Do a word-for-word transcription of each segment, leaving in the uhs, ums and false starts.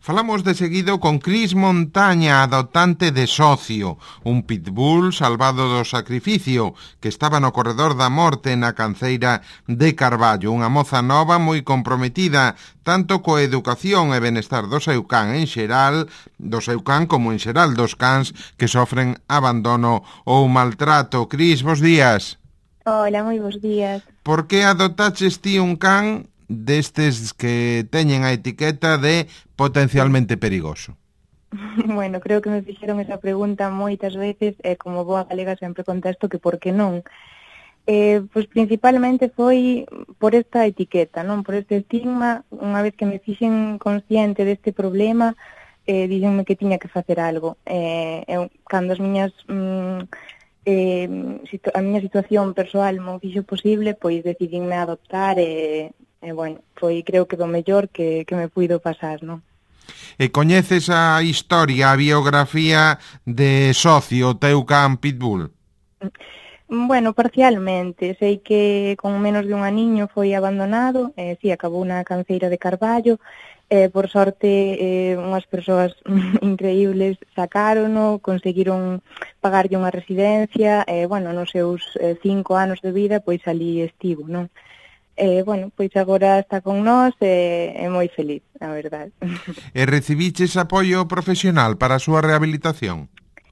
Falamos de seguido con Cris Montaña, adoptante de Socio, un pitbull salvado do sacrificio que estaba no corredor da morte na canceira de Carballo, unha moza nova moi comprometida tanto coa educación e benestar do seu can en xeral, do seu can como en xeral dos cans que sofren abandono ou maltrato. Cris, bos días. Hola, moi bons días. Por que adoptaches ti un can destes que teñen a etiqueta de potencialmente perigoso? Bueno, creo que me fixeron esa pregunta moitas veces e como boa galega sempre contesto que por que non. Eh, pois principalmente foi por esta etiqueta, non por este estigma. Unha vez que me fixen consciente deste problema, eh, díxenme que tiña que facer algo. Eh, eu, cando as miñas... Mm, eh, situ- a miña situación persoal mo fixo posible, pois decidinme a adoptar e... E, bueno, foi creo que do mellor que, que me puido pasar, non? E coñeces a historia, a biografía de Socio, o teu can pitbull? Bueno, parcialmente. Sei que con menos de un aniño foi abandonado, e si, acabou na canceira de Carballo, e por sorte eh, unhas persoas increíbles sacárono, conseguiron pagarlle unha residencia, e, bueno, nos seus eh, cinco anos de vida, pois ali estivo, non? E, bueno, pois agora está con nós e é moi feliz, a verdade. E recibiches apoio profesional para a súa rehabilitación?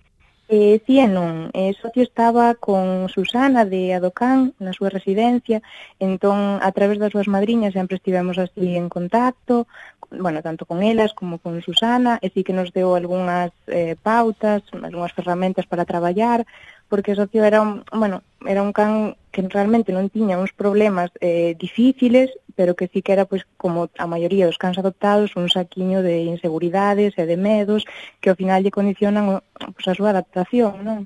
E si e non, e Socio estaba con Susana de Adocán na súa residencia, entón a través das súas madriñas sempre estivemos así en contacto, bueno, tanto con elas como con Susana, e si que nos deu algunhas eh, pautas, algunhas ferramentas para traballar, porque Socio era un, bueno, era un can que realmente non tiña uns problemas eh, difíciles, pero que sí que era, pois, como a maioría dos cans adoptados, un saquiño de inseguridades e de medos que ao final lle condicionan pois, a súa adaptación, non?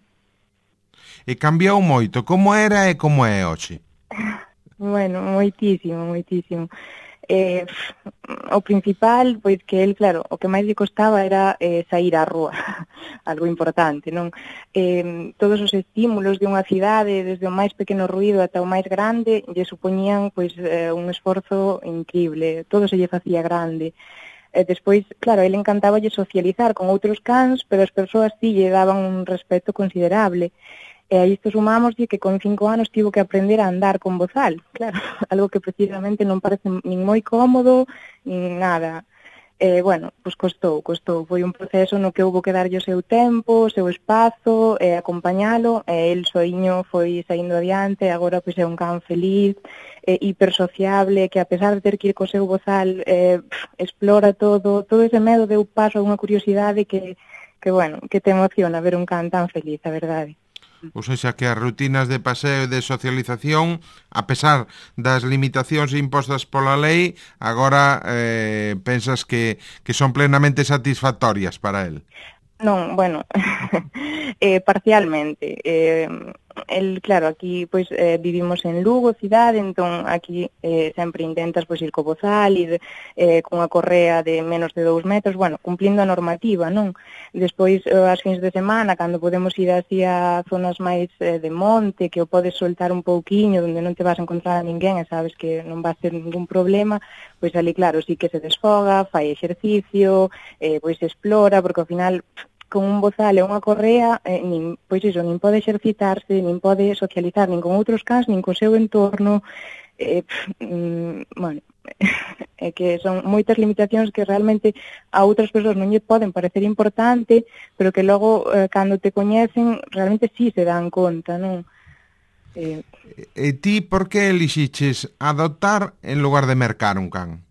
E cambiou moito, como era e como é hoxe? Bueno, moitísimo, moitísimo. Eh, o principal, pois que el, claro, o que máis lle costaba era eh, sair á rúa, algo importante, non? Eh, todos os estímulos de unha cidade, desde o máis pequeno ruído ata o máis grande, lle supoñían pois eh, un esforzo increíble, todo se lle facía grande. E despois, claro, ele encantáballe socializar con outros cans, pero as persoas sí lle daban un respeto considerable. E a isto sumámoslle que con cinco anos tivo que aprender a andar con bozal, claro, algo que precisamente non parece nin moi cómodo, nin nada. E, bueno, pois costou, costou. Foi un proceso no que houbo que darlle o seu tempo, o seu espazo, e acompañalo, e el soiño foi saindo adiante, e agora pois é un can feliz, e hipersociable, que a pesar de ter que ir co seu bozal, eh, explora todo, todo ese medo deu paso a unha curiosidade que, que, bueno, que te emociona ver un can tan feliz, a verdade. Ou seja, que as rutinas de paseo e de socialización, a pesar das limitacións impostas pola lei, agora eh, pensas que, que son plenamente satisfactorias para el? Non, bueno, eh, parcialmente. Eh, el, claro, aquí pois eh, vivimos en Lugo, cidade, entón aquí eh, sempre intentas pois ir co bozal, ir eh, cunha correa de menos de dous metros, bueno, cumplindo a normativa, non? Despois, eh, as fins de semana, cando podemos ir así a zonas máis eh, de monte, que o podes soltar un pouquiño, onde non te vas a encontrar a ninguén e sabes que non va a ter ningún problema, pois ali, claro, sí que se desfoga, fai exercicio, eh, pois explora, porque ao final con un bozal e unha correa, eh, nin, pois iso, nin pode exercitarse, nin pode socializar nin con outros cans, nin co seu entorno, eh, pff, mm, bueno, é que son moitas limitacións que realmente a outras persoas non lle poden parecer importante, pero que logo, eh, cando te coñecen, realmente sí se dan conta, non? Eh... E ti por que elixiches adoptar en lugar de mercar un can?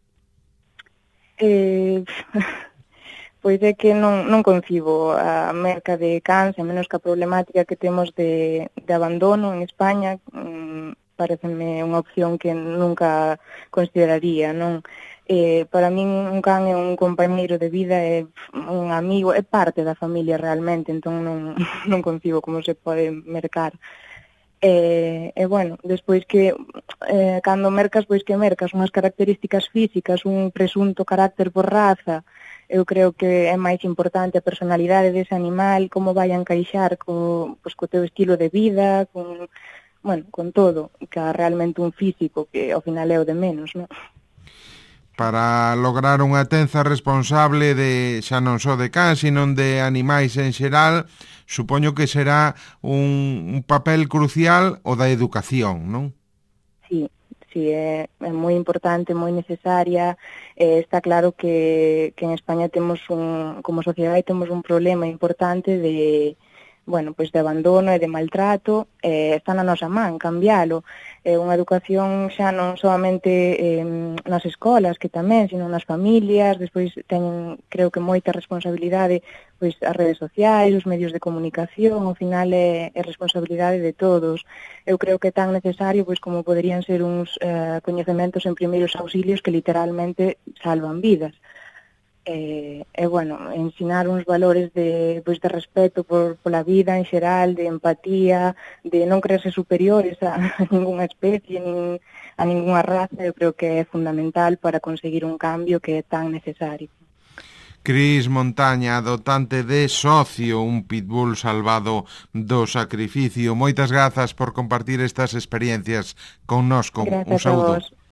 Eh... Pois é que non, non concibo a merca de cans, a menos que a problemática que temos de, de abandono en España, mmm, pareceme unha opción que nunca consideraría, non? Eh, para min un can é un compañeiro de vida, é un amigo, é parte da familia realmente, entón non, non concibo como se pode mercar. E, e bueno, despois que eh, cando mercas, pois que mercas unhas características físicas, un presunto carácter por raza, eu creo que é máis importante a personalidade dese animal, como vai a encaixar co, pois, co teu estilo de vida, con, bueno, con todo, que realmente un físico que ao final é o de menos, non? para lograr unha tenza responsable de xa non só de cans, sino de animais en xeral, supoño que será un, un papel crucial o da educación, non? Sí, sí, é, é moi importante, moi necesaria. Eh, está claro que, que en España temos un, como sociedade temos un problema importante de, bueno, pois de abandono e de maltrato. Eh, está na nosa man cambialo. Eh, unha educación xa non solamente eh, nas escolas, que tamén, sino nas familias. Despois teñen, creo que moita responsabilidade pois as redes sociais, os medios de comunicación. Ao final é, é responsabilidade de todos. Eu creo que é tan necesario pois como poderían ser uns eh, coñecementos en primeiros auxilios que literalmente salvan vidas. E, e bueno, ensinar uns valores de, pois, de respeto por, pola vida en xeral, de empatía, de non creerse superiores a, a ninguna especie, nin, a ninguna raza, eu creo que é fundamental para conseguir un cambio que é tan necesario. Cris Montaña, dotante de Socio, un pitbull salvado do sacrificio. Moitas grazas por compartir estas experiencias connosco. Gracias un saúdo. A vos.